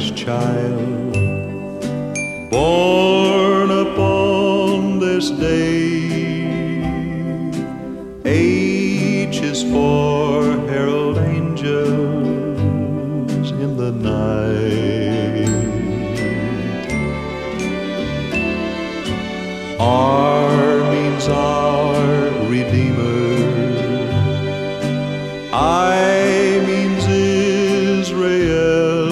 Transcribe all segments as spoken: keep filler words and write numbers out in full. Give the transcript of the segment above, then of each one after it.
Christ child, born upon this day. H is for herald angels in the night. R means our Redeemer. I means Israel.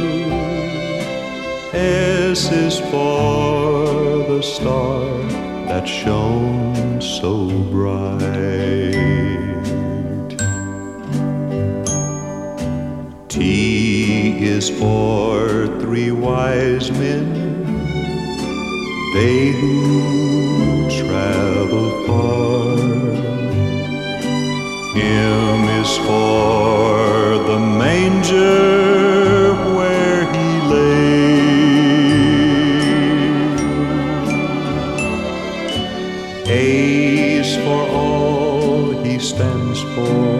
S is for the star that shone so bright. T is for three wise men, they who travel far. M is for the manger where he lay. A's for all he stands for.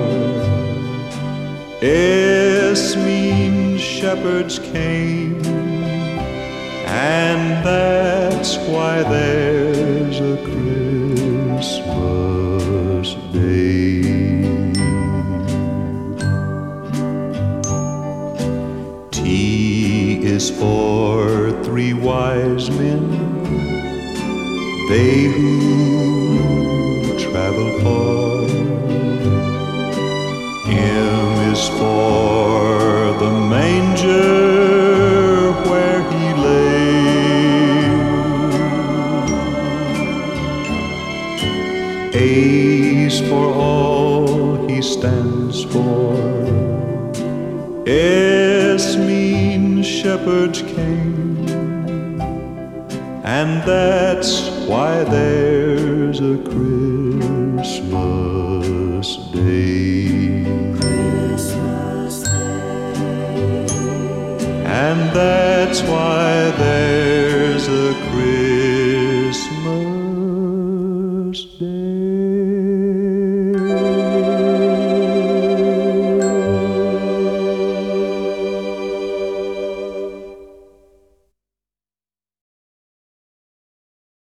S means shepherds came, and that's why there's a Christmas day. T is for three wise men, they who travel far. M is for the manger where he lay. A's for all he stands for. S means shepherds came, and that's why there's a Christmas day. Christmas Day. And that's why there's a Christmas day.